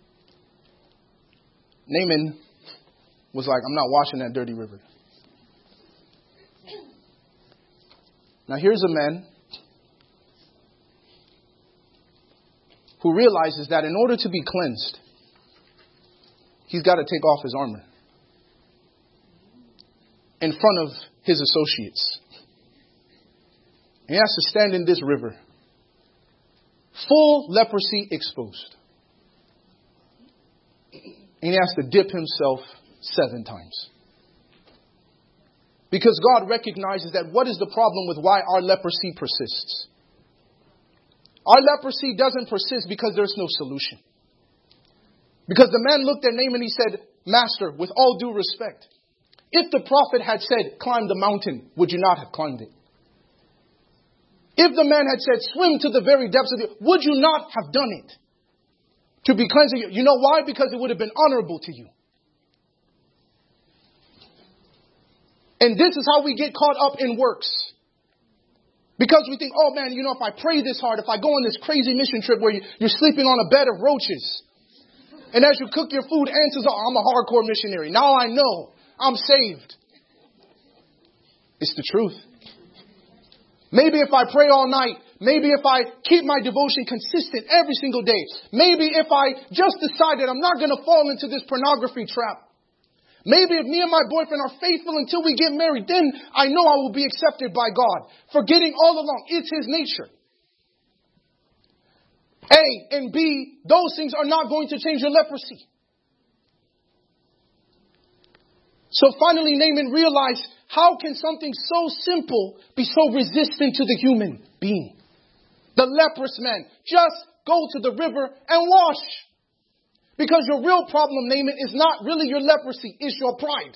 Naaman was like, I'm not washing that dirty river. Now here's a man who realizes that in order to be cleansed, he's got to take off his armor in front of his associates. He has to stand in this river, full leprosy exposed. And he has to dip himself 7 times. Because God recognizes that what is the problem with why our leprosy persists? Our leprosy doesn't persist because there's no solution. Because the man looked at Naaman and he said, Master, with all due respect, if the prophet had said, climb the mountain, would you not have climbed it? If the man had said, swim to the very depths of the, would you not have done it? To be cleansing you. You know why? Because it would have been honorable to you. And this is how we get caught up in works. Because we think, oh man, if I pray this hard, if I go on this crazy mission trip where you're sleeping on a bed of roaches, and as you cook your food, answers are, I'm a hardcore missionary. Now I know I'm saved. It's the truth. Maybe if I pray all night, maybe if I keep my devotion consistent every single day, maybe if I just decide that I'm not going to fall into this pornography trap. Maybe if me and my boyfriend are faithful until we get married, then I know I will be accepted by God. Forgetting all along, it's his nature. A and B, those things are not going to change your leprosy. So finally, Naaman realized, how can something so simple be so resistant to the human being? The leprous man, just go to the river and wash. Because your real problem, Naaman, is not really your leprosy, it's your pride.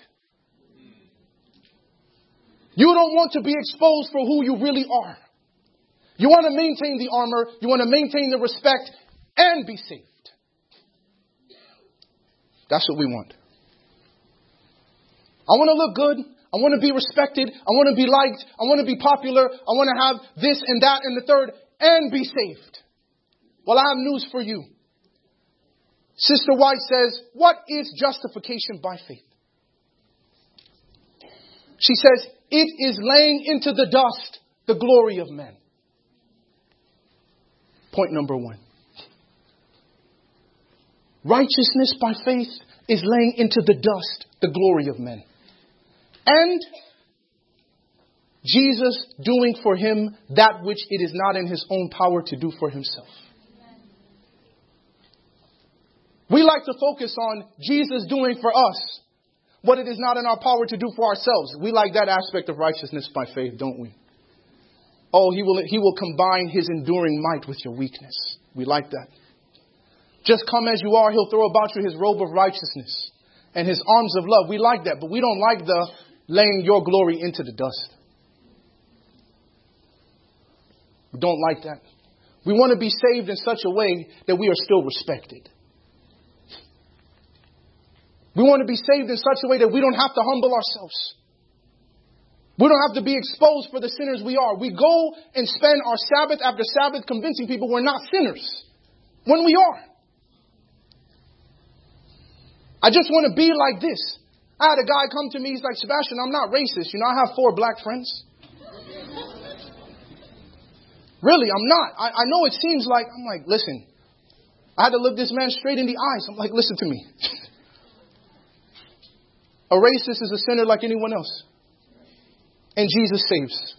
You don't want to be exposed for who you really are. You want to maintain the armor, you want to maintain the respect, and be saved. That's what we want. I want to look good. I want to be respected. I want to be liked. I want to be popular. I want to have this and that and the third, and be saved. Well, I have news for you. Sister White says, what is justification by faith? She says, it is laying into the dust the glory of men. Point number 1. Righteousness by faith is laying into the dust the glory of men. And Jesus doing for him that which it is not in his own power to do for himself. We like to focus on Jesus doing for us what it is not in our power to do for ourselves. We like that aspect of righteousness by faith, don't we? Oh, he will combine his enduring might with your weakness. We like that. Just come as you are, he'll throw about you his robe of righteousness and his arms of love. We like that, but we don't like the laying your glory into the dust. We don't like that. We want to be saved in such a way that we are still respected. We want to be saved in such a way that we don't have to humble ourselves. We don't have to be exposed for the sinners we are. We go and spend our Sabbath after Sabbath convincing people we're not sinners. when we are. I just want to be like this. I had a guy come to me. He's like, Sebastian, I'm not racist. You know, I have 4 black friends. Really, I'm not. I know it seems like, I'm like, listen, I had to look this man straight in the eyes. I'm like, listen to me. A racist is a sinner like anyone else. And Jesus saves.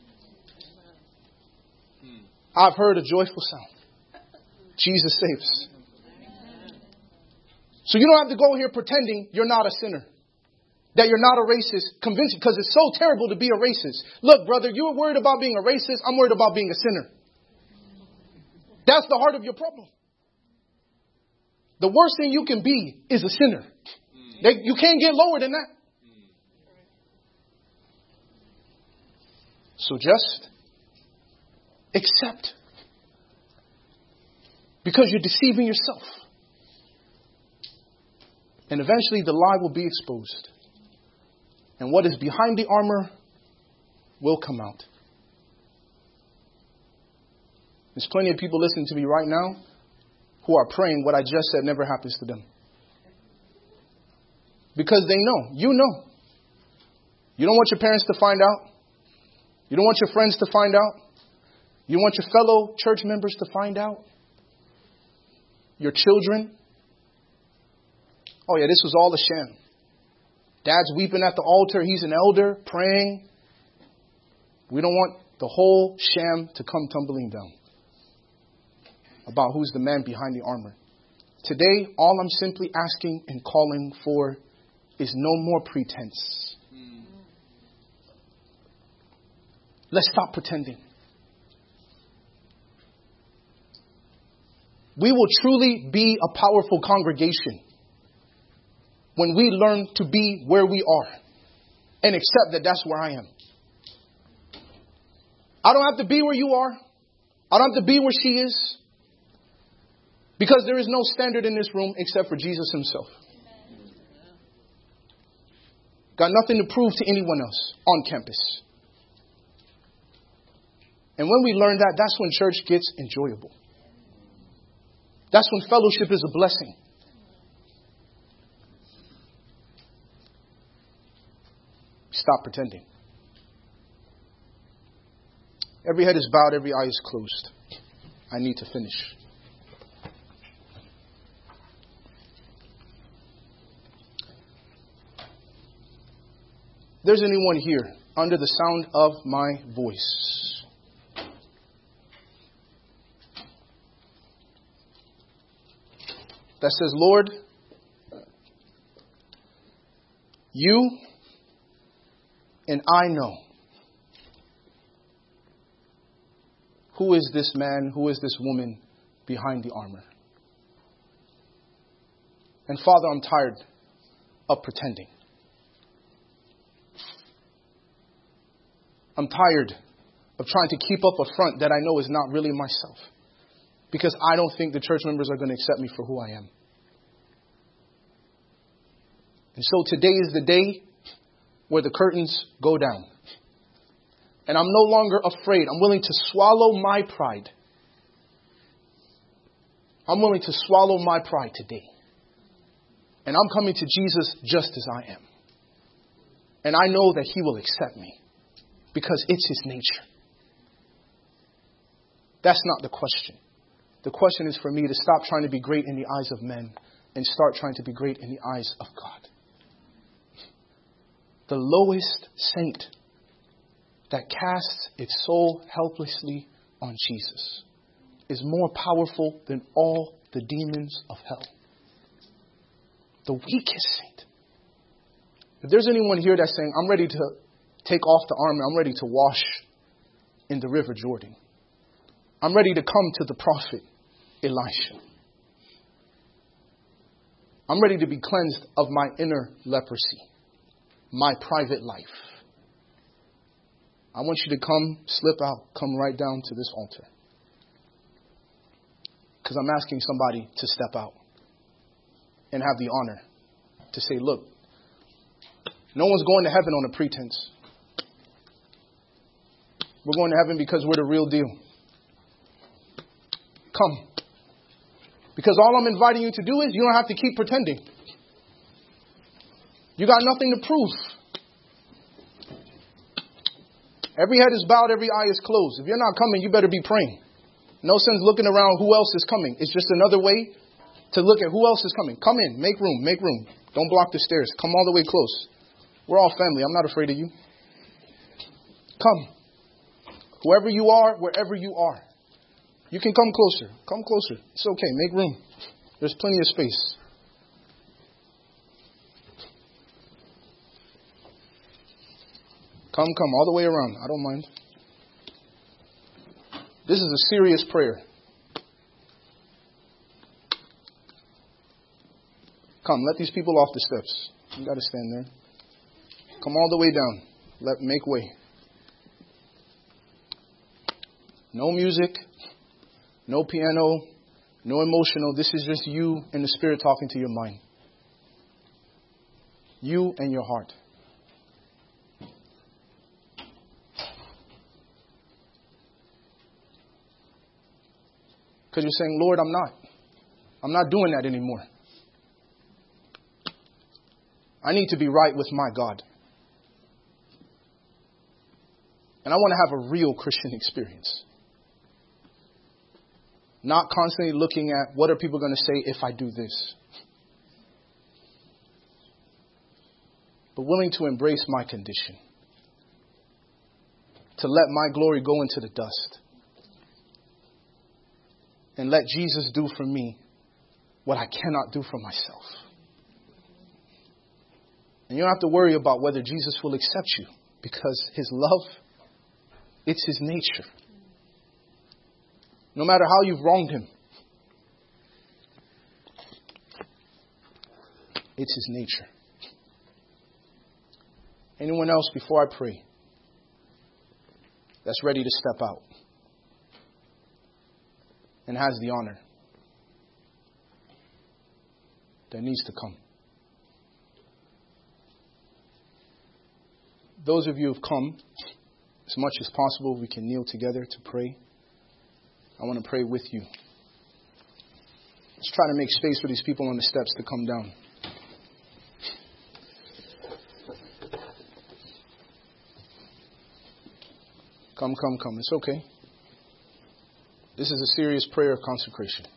I've heard a joyful sound. Jesus saves. So you don't have to go here pretending you're not a sinner. That you're not a racist, convincing, because it's so terrible to be a racist. Look, brother, you're worried about being a racist. I'm worried about being a sinner. That's the heart of your problem. The worst thing you can be is a sinner. You can't get lower than that. So just accept. Because you're deceiving yourself. And eventually the lie will be exposed. And what is behind the armor will come out. There's plenty of people listening to me right now who are praying what I just said never happens to them. Because they know. You know. You don't want your parents to find out. You don't want your friends to find out. You don't want your fellow church members to find out. Your children. Oh yeah, this was all a sham. Dad's weeping at the altar. He's an elder praying. We don't want the whole sham to come tumbling down. About who's the man behind the armor. Today, all I'm simply asking and calling for is no more pretense. Let's stop pretending. We will truly be a powerful congregation when we learn to be where we are and accept that that's where I am. I don't have to be where you are. I don't have to be where she is. Because there is no standard in this room except for Jesus himself. Got nothing to prove to anyone else on campus. And when we learn that, that's when church gets enjoyable. That's when fellowship is a blessing. Stop pretending. Every head is bowed, every eye is closed. I need to finish. If there's anyone here under the sound of my voice that says, Lord, you and I know who is this man, who is this woman behind the armor. And Father, I'm tired of pretending. I'm tired of trying to keep up a front that I know is not really myself. Because I don't think the church members are going to accept me for who I am. And so today is the day where the curtains go down. And I'm no longer afraid. I'm willing to swallow my pride. I'm willing to swallow my pride today. And I'm coming to Jesus just as I am. And I know that he will accept me. Because it's his nature. That's not the question. The question is for me to stop trying to be great in the eyes of men and start trying to be great in the eyes of God. The lowest saint that casts its soul helplessly on Jesus is more powerful than all the demons of hell. The weakest saint. If there's anyone here that's saying, I'm ready to take off the armor, I'm ready to wash in the river Jordan. I'm ready to come to the prophet Elisha. I'm ready to be cleansed of my inner leprosy, my private life. I want you to come, slip out, come right down to this altar. Because I'm asking somebody to step out and have the honor to say, look, no one's going to heaven on a pretense. We're going to heaven because we're the real deal. Come. Because all I'm inviting you to do is you don't have to keep pretending. You got nothing to prove. Every head is bowed, every eye is closed. If you're not coming, you better be praying. No sense looking around who else is coming. It's just another way to look at who else is coming. Come in, make room, make room. Don't block the stairs. Come all the way close. We're all family. I'm not afraid of you. Come. Whoever you are, wherever you are. You can come closer. Come closer. It's okay. Make room. There's plenty of space. Come all the way around. I don't mind. This is a serious prayer. Come, let these people off the steps. You got to stand there. Come all the way down. Make way. No music. No piano. No emotional. This is just you and the Spirit talking to your mind. You and your heart. Because you're saying, Lord, I'm not doing that anymore. I need to be right with my God. And I want to have a real Christian experience. Not constantly looking at what are people going to say if I do this. But willing to embrace my condition. To let my glory go into the dust. And let Jesus do for me what I cannot do for myself. And you don't have to worry about whether Jesus will accept you. Because His love, it's His nature. No matter how you've wronged Him. It's His nature. Anyone else before I pray that's ready to step out? And has the honor that needs to come. Those of you who have come, as much as possible, we can kneel together to pray. I want to pray with you. Let's try to make space for these people on the steps to come down. Come. It's okay. This is a serious prayer of consecration.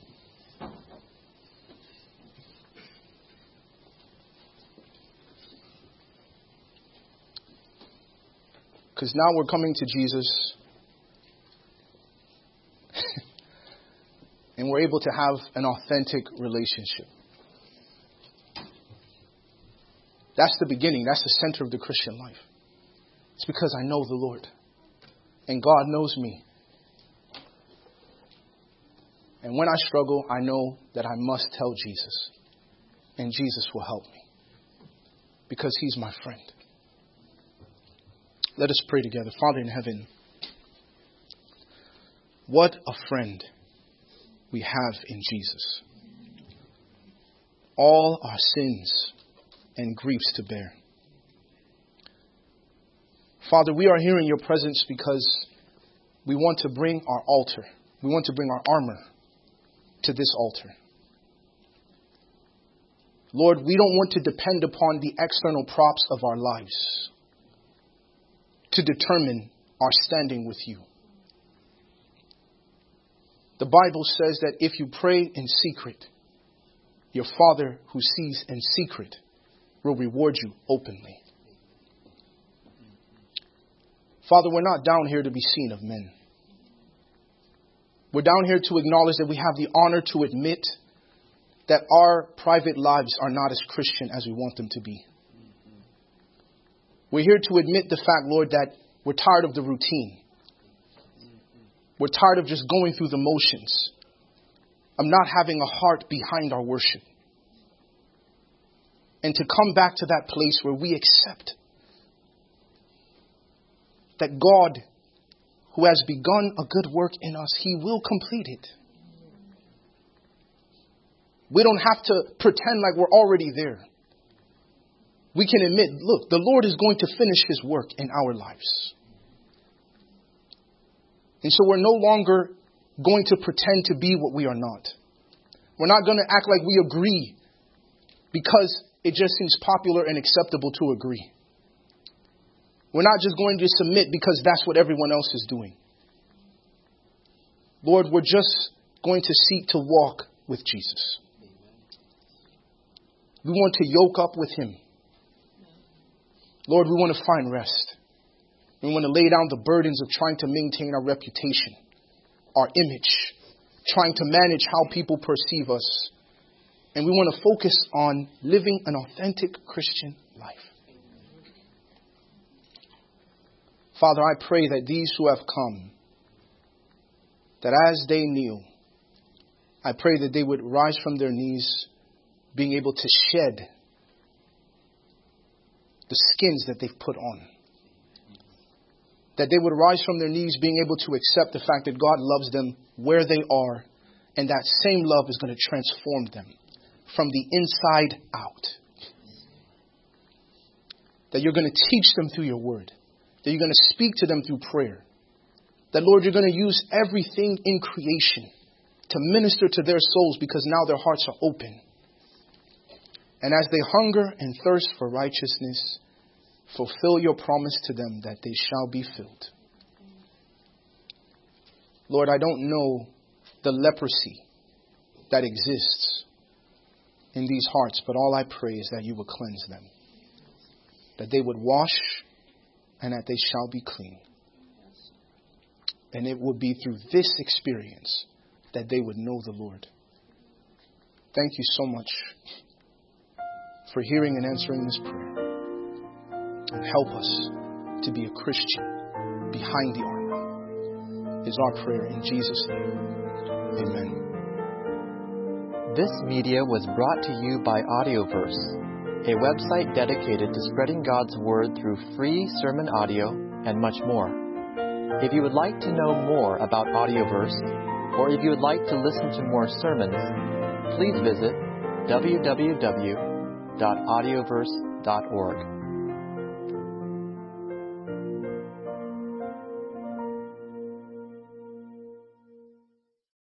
Because now we're coming to Jesus and we're able to have an authentic relationship. That's the beginning. That's the center of the Christian life. It's because I know the Lord and God knows me. And when I struggle, I know that I must tell Jesus. And Jesus will help me. Because He's my friend. Let us pray together. Father in heaven, what a friend we have in Jesus. All our sins and griefs to bear. Father, we are here in your presence because we want to bring our altar. We want to bring our armor to this altar. Lord, we don't want to depend upon the external props of our lives to determine our standing with you. The Bible says that if you pray in secret, your Father who sees in secret will reward you openly. Father, we're not down here to be seen of men. We're down here to acknowledge that we have the honor to admit that our private lives are not as Christian as we want them to be. We're here to admit the fact, Lord, that we're tired of the routine. We're tired of just going through the motions, of not having a heart behind our worship. And to come back to that place where we accept that God, who has begun a good work in us, He will complete it. We don't have to pretend like we're already there. We can admit, look, the Lord is going to finish His work in our lives. And so we're no longer going to pretend to be what we are not. We're not going to act like we agree because it just seems popular and acceptable to agree. We're not just going to submit because that's what everyone else is doing. Lord, we're just going to seek to walk with Jesus. We want to yoke up with Him. Lord, we want to find rest. We want to lay down the burdens of trying to maintain our reputation, our image, trying to manage how people perceive us. And we want to focus on living an authentic Christian life. Father, I pray that these who have come, that as they kneel, I pray that they would rise from their knees, being able to shed the skins that they've put on. That they would rise from their knees being able to accept the fact that God loves them where they are, and that same love is going to transform them from the inside out. That you're going to teach them through your word. That you're going to speak to them through prayer. That, Lord, you're going to use everything in creation to minister to their souls because now their hearts are open. And as they hunger and thirst for righteousness, fulfill your promise to them that they shall be filled. Lord, I don't know the leprosy that exists in these hearts, but all I pray is that you would cleanse them. That they would wash and that they shall be clean. And it will be through this experience that they would know the Lord. Thank you so much for hearing and answering this prayer. And help us to be a Christian behind the armor. Is our prayer in Jesus' name. Amen. This media was brought to you by Audioverse, a website dedicated to spreading God's Word through free sermon audio and much more. If you would like to know more about Audioverse, or if you would like to listen to more sermons, please visit www.audioverse.org.